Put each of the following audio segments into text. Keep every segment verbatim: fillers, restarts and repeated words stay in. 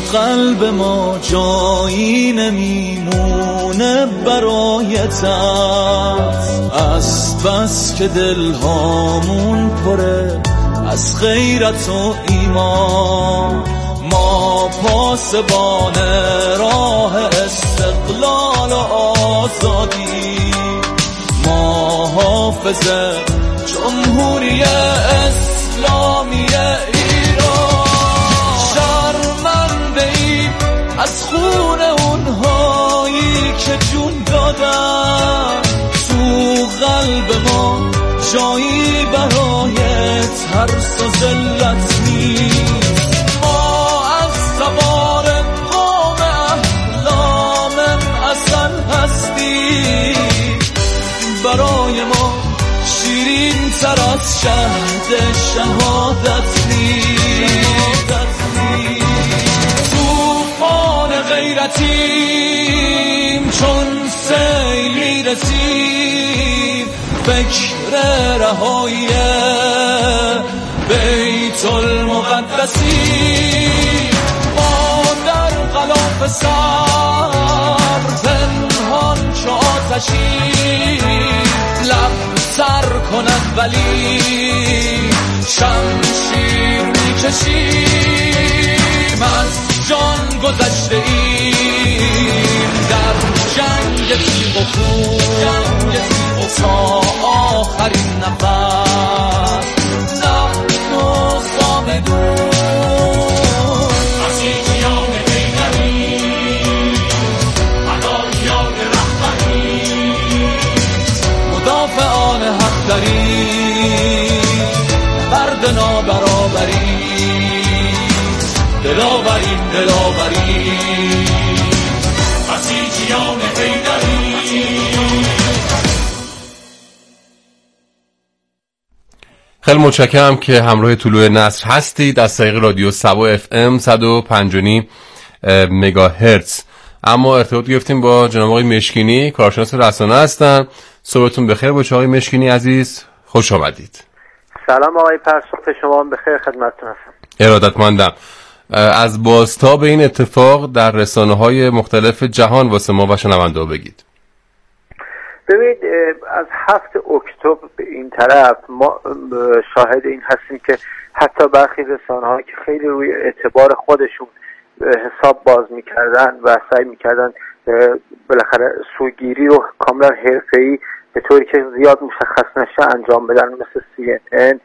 قلب ما جایی نمیمونه برایتت، از بس که دلهامون پره از غیرت و ایمان. ما پاسبان راه استقلال و آزادی، ما حافظ جمهوری اسلامی ایران. شرمنده ایم از خون اونهایی که جون دادن، تو قلب ما جایی برای ترس و ذلت نیست. ما از سوار قوم احلام اصل هستیم، برای ما شیرین تر از شهد شهادت نیست. توفان غیرتیم چون سیل میرسیم، فکر رهایی بیت المقدسیم. ما در غلاف صبر پنهان چو آتشیم، لب سر کند ولی شمشیر میکشیم. از جان گذشته ایم در جنگ تیغ و خون تا آخرین نفس، نحن صامدون. مسیحیان حیدری، فداییان رهبری، مدافعان حق داریم، مرد نابرابری، دلاوریم دلاوریم. مسیحیان حیدری. خیلی متشکرم که همراه طلوع نصر هستید از طریق رادیو سبا اف ام صد و پنج و نیم مگاهرتز. اما ارتباط گرفتیم با جناب آقای مشکینی، کارشناس رسانه هستن. صبحتون بخیر باشه آقای مشکینی عزیز، خوش آمدید. سلام آقای پرسوت، شما هم بخیر، خدمتتون هستم. ارادتمندم. از بازتاب این اتفاق در رسانه‌های مختلف جهان واسه ما و شنونده بگید. ببینید، از هفت اکتبر به این طرف ما شاهد این هستیم که حتی برخی رسانه‌ها که خیلی روی اعتبار خودشون حساب باز می‌کردن و سعی می‌کردن بالاخره سوگیری رو کاملا حرفه‌ای به طوری که زیاد مشخص نشه انجام بدن، مثل سی ان ان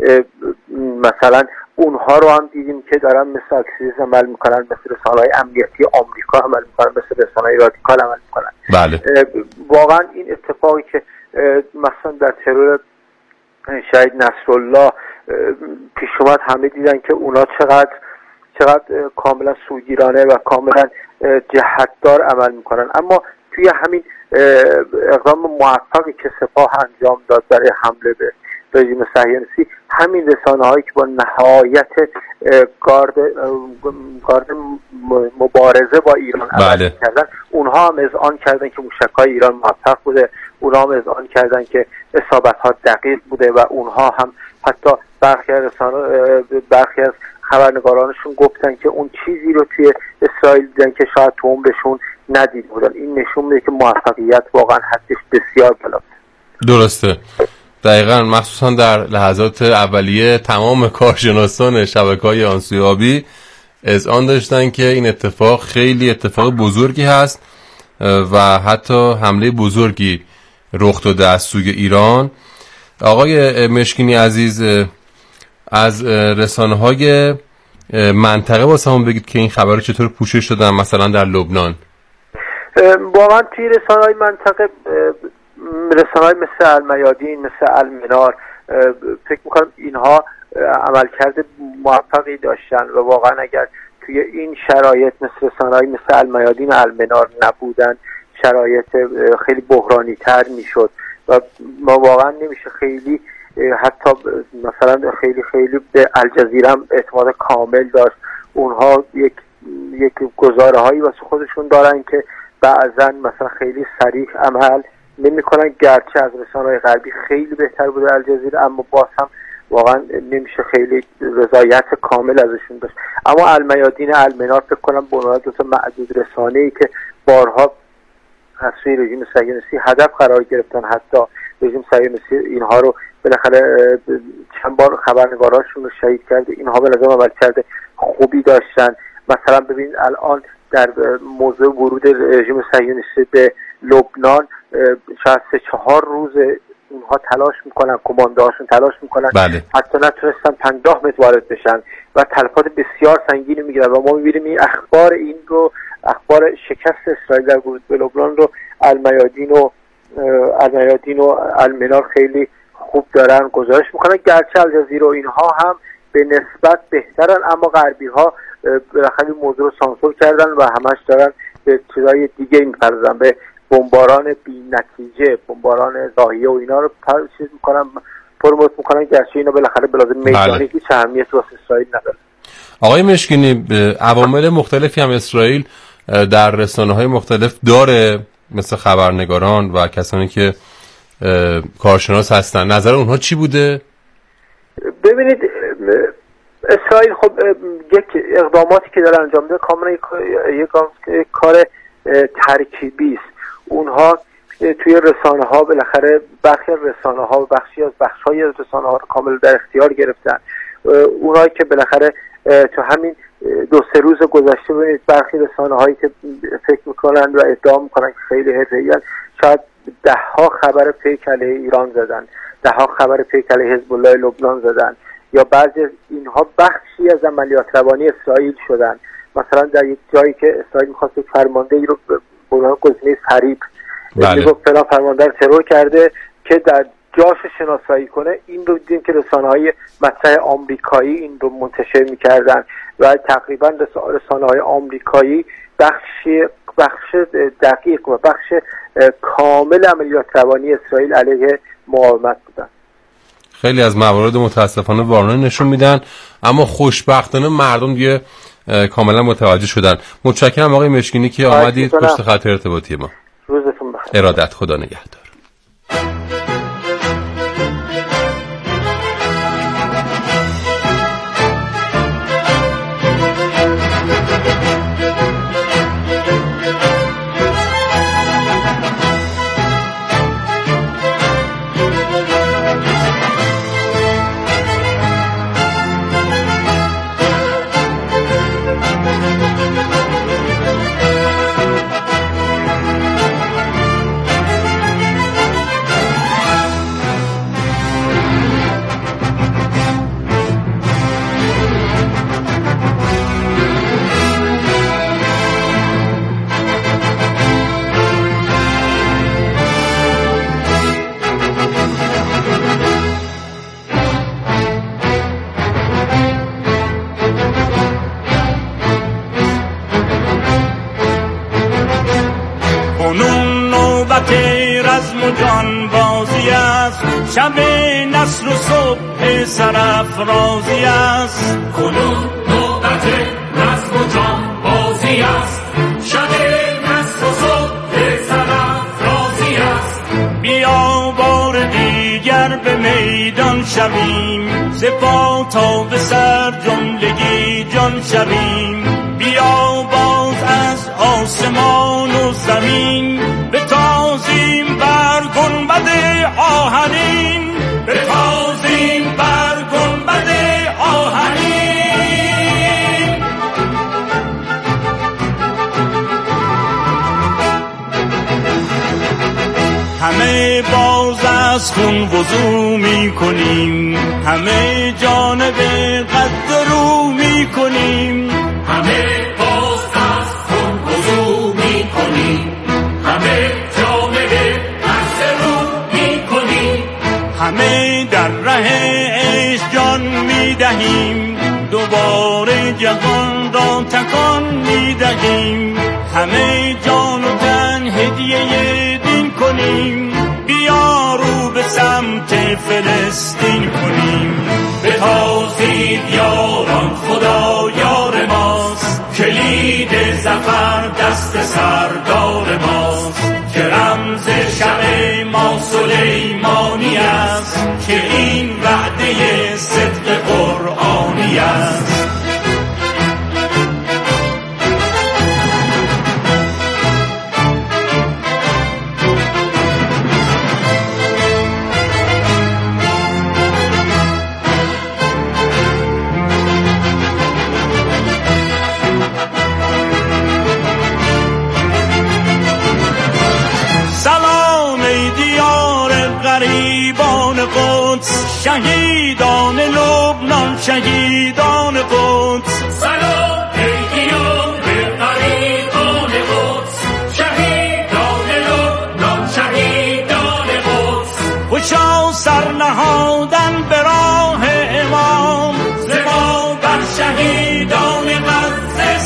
مثلا، اونها رو هم دیدیم که دارن مثل اکسیس عمل میکنن، مثل رسانه‌های امنیتی آمریکا عمل میکنن، مثل رسانه‌های رادیکال عمل میکنن. بله. واقعا این اتفاقی که مثلا در ترور شهید نصرالله پیش اومد، همه دیدن که اونا چقدر چقدر کاملا سوگیرانه و کاملا جهتدار عمل میکنن. اما توی همین اقدام موفقی که سپاه انجام داد برای حمله به رژیم صهیونیستی، همین رسانه‌هایی که با نهایت گارد گارد مبارزه با ایران عمل کردن، اونها هم اذعان کردن که موشک‌های ایران موفق بوده، اونها هم اذعان کردن که اصابت‌ها دقیق بوده و اونها هم حتی برخی از رسانه برخی از خبرنگارانشون گفتن که اون چیزی رو توی اسرائیل دیدن که شاید تو عمرشون ندیده بودن. این نشون میده که موفقیت واقعا حدش بسیار بالاست. درسته. دقیقاً، مخصوصا در لحظات اولیه تمام کارشناسان شبکه‌های آنسوی آبی اذعان داشتن که این اتفاق خیلی اتفاق بزرگی هست و حتی حمله بزرگی رخ داده از سوی ایران. آقای مشکینی عزیز، از رسانه‌های منطقه واسه همون بگید که این خبر چطور پوشش دادن، مثلا در لبنان. واقعا توی رسانه‌های منطقه، رسانه‌های مثل المیادین، مثل المنار، فکر میکنم اینها عملکرد موفقی داشتن و واقعا اگر توی این شرایط مثل رسانه‌های مثل المیادین و المنار نبودن، شرایط خیلی بحرانی تر میشد و ما واقعا نمیشه خیلی حتی مثلا خیلی خیلی به الجزیره هم اعتماد کامل داشت. اونها یک یک گزاره هایی واسه خودشون دارن که بعضا مثلا خیلی صریح عمل نمی‌کنن، گرچه از رسانه‌های غربی خیلی بهتر بوده الجزیره، اما باز هم واقعا نمیشه خیلی رضایت کامل ازشون داشت. اما المیادین المنار فکر کنم به عنوان دو تا معدود رسانه‌ای که بارها از سوی رژیم صهیونیستی هدف قرار گرفتن، حتی رژیم صهیونیستی اینها رو بالاخره چند بار خبرنگاراشون رو شهید کرده، اینها به نظر عمل کرده خوبی داشتن. مثلا ببین الان در موضوع ورود رژیم صهیونیستی به لبنان شاید سه چهار روز اونها تلاش میکنن، کماندوهاشون تلاش میکنن، بله. حتی نتونستن پنجاه متر وارد بشن و تلفات بسیار سنگینی میگیرن و ما میبینیم این اخبار این رو، اخبار شکست اسرائیل در ورود به لبنان رو المیادین و المیادین و المنار خیلی خوب دارن گزارش میکنن، گرچه الجزیره و اینها هم به نسبت بهترن، اما غربی ها بالاخره موضوع رو سانسور کردن و همش دارن به چیزای دیگه میپردازن، به بمباران بی نتیجه، بمباران راهیه و اینا رو چیز میکنن، پروموت میکنن، گرچه اینا بالاخره به لازم میدانی هیچ اهمیتی واسه اسرائیل نداره. آقای مشکینی، عوامل مختلفی هم اسرائیل در رسانه‌های مختلف داره، مثل خبرنگاران و کسانی که کارشناس هستن، نظر اونها چی بوده؟ ببینید اسرائیل خب یک اقداماتی که داره انجام میده کاملا یک, یک کار ترکیبی است. اونها توی رسانه ها بالاخره برخی از رسانه ها و بخشی از بخش های رسانه ها رو کامل در اختیار گرفتن. اونایی که بالاخره تو همین دو سه روز گذشته ببینید برخی رسانه هایی که فکر میکنن و ادعا میکنن که خیلی حرفه‌ای‌اند، شاید ده ها خبر فیک علیه ایران زدن، ده ها خبر فیک علیه حزب الله لبنان زدن، یا بعضی از اینها بخشی از عملیات روانی اسرائیل شدن. مثلا در یک جایی که اسرائیل می‌خواست فرماندهی رو به عنوان گزینه فریب میگفت فلان فرمانده رو ترور کرده که در جاش شناسایی کنه، این رو دیدیم که رسانه‌های مطرح آمریکایی این رو منتشر می‌کردن و تقریبا رسانه‌های آمریکایی بخشی بخش دقیق و بخش کامل عملیات روانی اسرائیل علیه مقاومت بودن. خیلی از موارد متاسفانه وارونه نشون میدن، اما خوشبختانه مردم دیگه کاملا متوجه شدن. متشکرم آقای مشکینی که آمدید پشت خط ارتباطی ما. روزتون بخیر. ارادت، خدا نگهدار. شب نصر و صبح سرافرازی است، کنون نوبت رزم و جان بازی است. شب نصر و صبح سرافرازی است. بیا بار دیگر به میدان شویم، سپاه تا به سر جملگی جان شویم. بیا باز از آسمان و زمین بتازیم بر گنبد آهنین، بتازیم بر گنبد آهنین. همه باز از خون وضو می کنیم، همه جانب قد رو می کنیم، همه باز از خون وضو می کنیم، همه جانب قد رو می کنیم، همه در ره عشق جان می دهیم، دوباره جهان را تکان می دهیم، همه جان و تن هدیه دین کنیم، بیا رو به سمت فلسطین کنیم. بتازید یاران خدا یار ماست، کلید ظفر دست سردار ماست، که رمز شب ما سلیمانی است، که این وعده شهیدان لبنان شهیدان قدس سلام پیگیان به غریقان قدس شهیدان لبنان شهیدان قدس خوشا سر نهادن به راه امام زما بر شهیدان غزه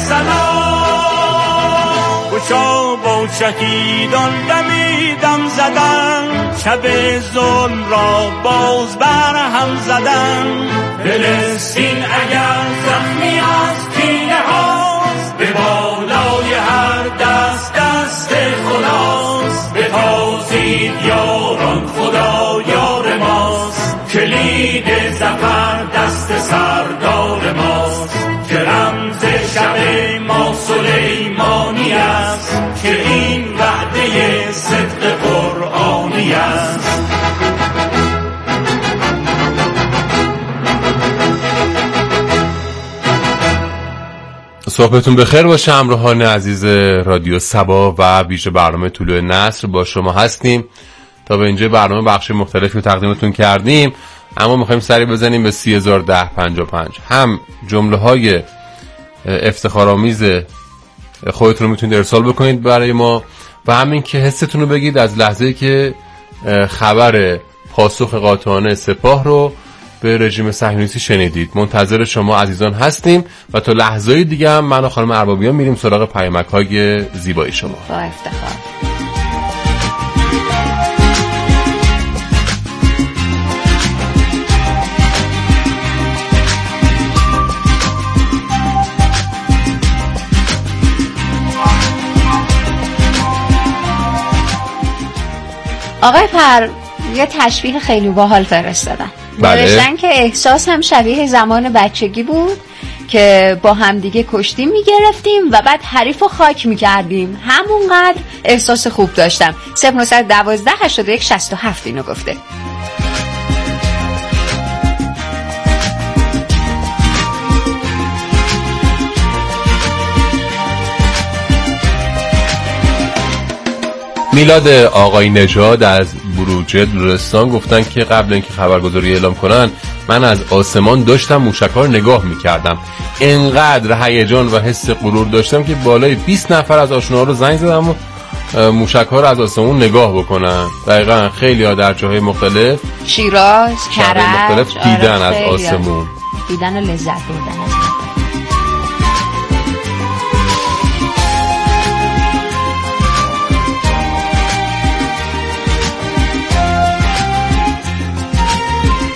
سلام خوشا با شهیدان دمیدم زدن شب ظلم را باز بر هم زدن فلسطین اگر زخمی از کینه هاست به بالای هر دست دست خداست بتازید یاران خدا یار ماست کلید زفر دست سردار ماست که رمز شب ما سلیمانی است که این وعده صدق قرآنی است. صحبتون بخیر باشه همراهان عزیز رادیو صبا و ویژه برنامه طلوع نصر با شما هستیم. تا به اینجا برنامه بخش مختلفی رو تقدیمتون کردیم، اما میخوایم سری بزنیم به سی هزار و ده پنجاه و پنج. هم جمله های افتخارآمیز خودتون رو میتونید ارسال بکنید برای ما و همین که حستون رو بگید از لحظه‌ای که خبر پاسخ قاطعانه سپاه رو به رژیم صهیونیستی شنیدید. منتظر شما عزیزان هستیم و تا لحظه‌ای دیگه هم من و خانم اربابیان میریم سراغ پیامک‌های زیبای شما. با افتخار. آقای پر یه تشبیه خیلی باحال فرستادن. بله. نوشتن که احساس هم شبیه زمان بچگی بود که با همدیگه کشتی میگرفتیم و بعد حریف رو خاک میکردیم. همونقدر احساس خوب داشتم. صفر نه یک دو هشتاد و یک شصت و هفت اینو گفته. میلاد آقای نژاد از بروجرد لرستان گفتن که قبل اینکه خبرگزاری اعلام کنن من از آسمان داشتم موشک‌ها رو نگاه می‌کردم. انقدر هیجان و حس غرور داشتم که بالای بیست نفر از آشناها رو زنگ زدم و موشک‌ها رو از آسمون نگاه بکنن. دقیقاً خیلی‌ها در جاهای مختلف شیراز، کرج مختلف دیدن از آسمون. دیدن و لذت بردن.